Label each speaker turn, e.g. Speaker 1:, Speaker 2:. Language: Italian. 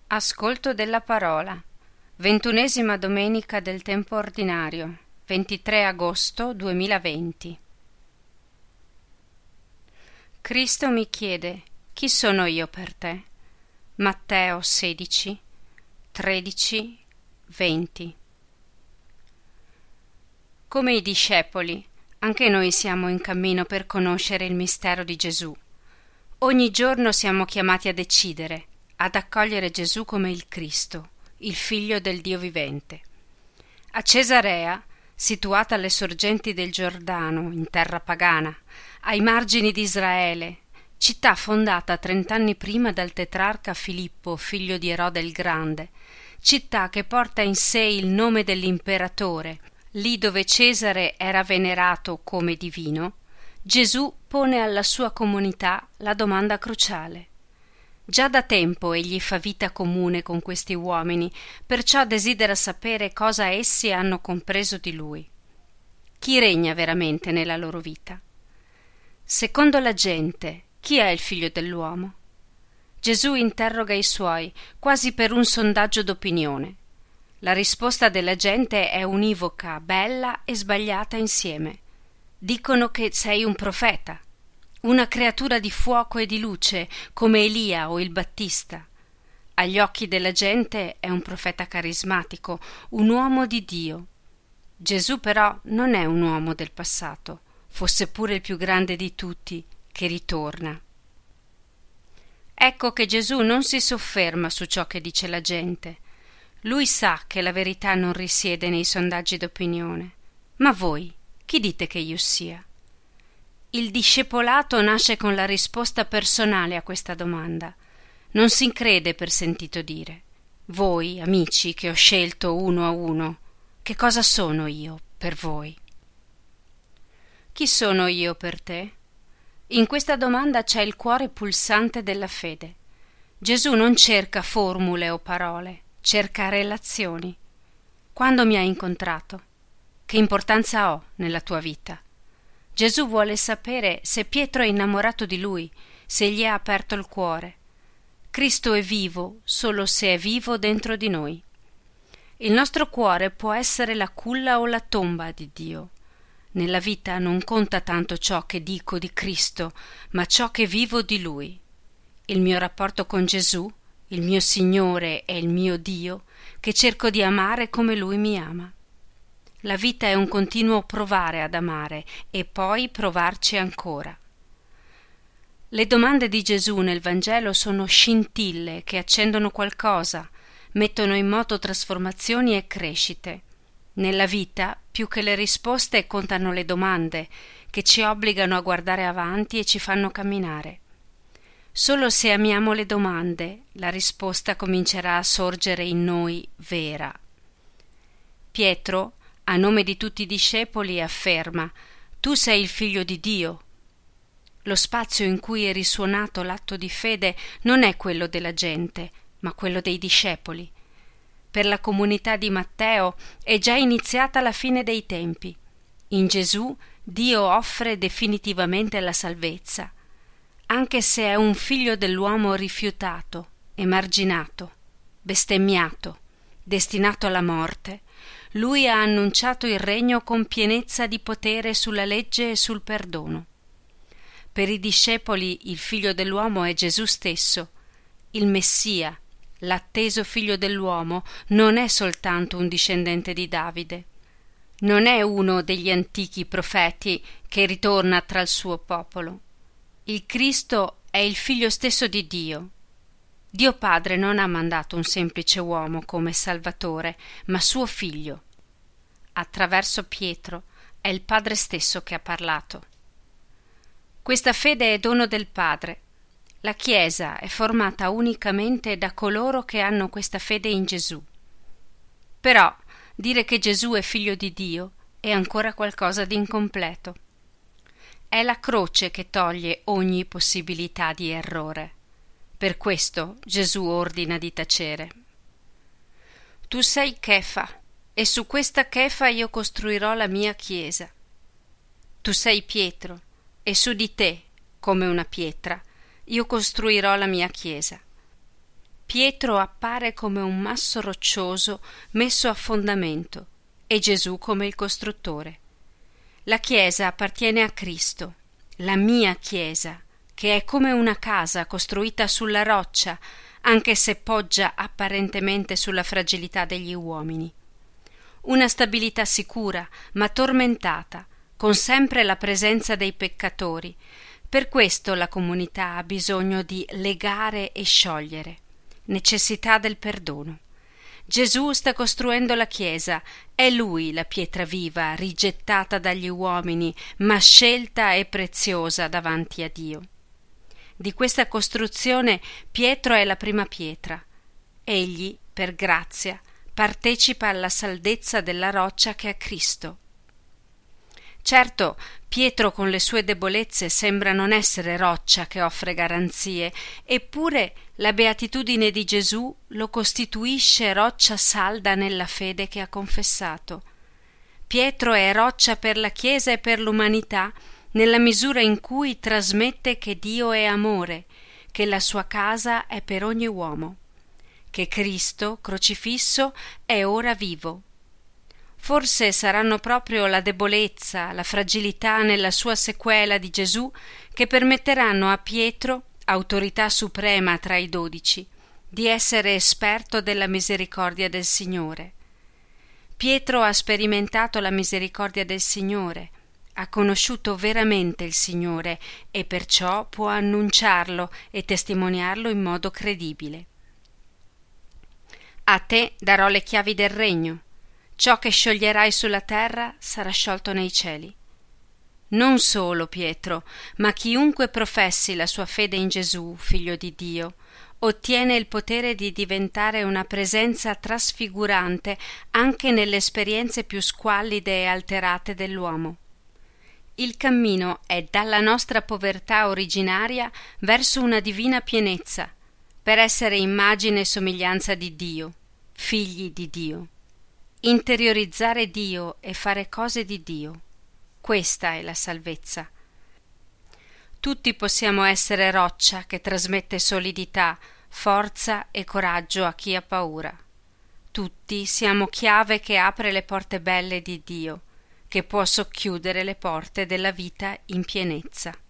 Speaker 1: Ascolto della parola. 21ª domenica del tempo ordinario, 23 agosto 2020. Cristo mi chiede: chi sono io per te? Matteo 16, 13, 20. Come i discepoli, anche noi siamo in cammino per conoscere il mistero di Gesù. Ogni giorno siamo chiamati a decidere, ad accogliere Gesù come il Cristo, il Figlio del Dio vivente. A Cesarea, situata alle sorgenti del Giordano, in terra pagana, ai margini di Israele, città fondata 30 anni prima dal tetrarca Filippo, figlio di Erode il Grande, città che porta in sé il nome dell'imperatore, lì dove Cesare era venerato come divino, Gesù pone alla sua comunità la domanda cruciale. Già da tempo egli fa vita comune con questi uomini, perciò desidera sapere cosa essi hanno compreso di lui. Chi regna veramente nella loro vita? Secondo la gente, chi è il figlio dell'uomo? Gesù interroga i suoi, quasi per un sondaggio d'opinione. La risposta della gente è univoca, bella e sbagliata insieme. Dicono che sei un profeta, una creatura di fuoco e di luce, come Elia o il Battista. Agli occhi della gente è un profeta carismatico, un uomo di Dio. Gesù però non è un uomo del passato, fosse pure il più grande di tutti, che ritorna. Ecco che Gesù non si sofferma su ciò che dice la gente. Lui sa che la verità non risiede nei sondaggi d'opinione. Ma voi, chi dite che io sia? Il discepolato nasce con la risposta personale a questa domanda. Non si crede per sentito dire. Voi, amici, che ho scelto uno a uno, che cosa sono io per voi? Chi sono io per te? In questa domanda c'è il cuore pulsante della fede. Gesù non cerca formule o parole, cerca relazioni. Quando mi hai incontrato? Che importanza ho nella tua vita? Gesù vuole sapere se Pietro è innamorato di lui, se gli ha aperto il cuore. Cristo è vivo solo se è vivo dentro di noi. Il nostro cuore può essere la culla o la tomba di Dio. Nella vita non conta tanto ciò che dico di Cristo, ma ciò che vivo di Lui. Il mio rapporto con Gesù, il mio Signore e il mio Dio, che cerco di amare come Lui mi ama. La vita è un continuo provare ad amare e poi provarci ancora. Le domande di Gesù nel Vangelo sono scintille che accendono qualcosa, mettono in moto trasformazioni e crescite. Nella vita, più che le risposte, contano le domande, che ci obbligano a guardare avanti e ci fanno camminare. Solo se amiamo le domande, la risposta comincerà a sorgere in noi vera. Pietro, a nome di tutti i discepoli, afferma: tu sei il figlio di Dio. Lo spazio in cui è risuonato l'atto di fede non è quello della gente, ma quello dei discepoli. Per la comunità di Matteo è già iniziata la fine dei tempi. In Gesù Dio offre definitivamente la salvezza, anche se è un figlio dell'uomo rifiutato, emarginato, bestemmiato, destinato alla morte. Lui ha annunciato il regno con pienezza di potere sulla legge e sul perdono. Per i discepoli il figlio dell'uomo è Gesù stesso. Il Messia, l'atteso figlio dell'uomo, non è soltanto un discendente di Davide. Non è uno degli antichi profeti che ritorna tra il suo popolo. Il Cristo è il figlio stesso di Dio. Dio Padre non ha mandato un semplice uomo come Salvatore, ma suo figlio. Attraverso Pietro è il Padre stesso che ha parlato. Questa fede è dono del Padre. La Chiesa è formata unicamente da coloro che hanno questa fede in Gesù. Però dire che Gesù è figlio di Dio è ancora qualcosa di incompleto. È la croce che toglie ogni possibilità di errore. Per questo Gesù ordina di tacere. Tu sei Chefa, e su questa Chefa io costruirò la mia chiesa. Tu sei Pietro, e su di te, come una pietra, io costruirò la mia chiesa. Pietro appare come un masso roccioso messo a fondamento e Gesù come il costruttore. La Chiesa appartiene a Cristo, la mia Chiesa, che è come una casa costruita sulla roccia, anche se poggia apparentemente sulla fragilità degli uomini. Una stabilità sicura, ma tormentata, con sempre la presenza dei peccatori. Per questo la comunità ha bisogno di legare e sciogliere, necessità del perdono. Gesù sta costruendo la Chiesa, è Lui la pietra viva, rigettata dagli uomini, ma scelta e preziosa davanti a Dio. Di questa costruzione Pietro è la prima pietra. Egli, per grazia, partecipa alla saldezza della roccia che è Cristo. Certo, Pietro con le sue debolezze sembra non essere roccia che offre garanzie, eppure la beatitudine di Gesù lo costituisce roccia salda nella fede che ha confessato. Pietro è roccia per la Chiesa e per l'umanità nella misura in cui trasmette che Dio è amore, che la sua casa è per ogni uomo, che Cristo, crocifisso, è ora vivo. Forse saranno proprio la debolezza, la fragilità nella sua sequela di Gesù che permetteranno a Pietro, autorità suprema tra i 12, di essere esperto della misericordia del Signore. Pietro ha sperimentato la misericordia del Signore, ha conosciuto veramente il Signore e perciò può annunciarlo e testimoniarlo in modo credibile. A te darò le chiavi del regno. Ciò che scioglierai sulla terra sarà sciolto nei cieli. Non solo Pietro, ma chiunque professi la sua fede in Gesù, figlio di Dio, ottiene il potere di diventare una presenza trasfigurante anche nelle esperienze più squallide e alterate dell'uomo. Il cammino è dalla nostra povertà originaria verso una divina pienezza, per essere immagine e somiglianza di Dio, figli di Dio. Interiorizzare Dio e fare cose di Dio. Questa è la salvezza. Tutti possiamo essere roccia che trasmette solidità, forza e coraggio a chi ha paura. Tutti siamo chiave che apre le porte belle di Dio, che può socchiudere le porte della vita in pienezza.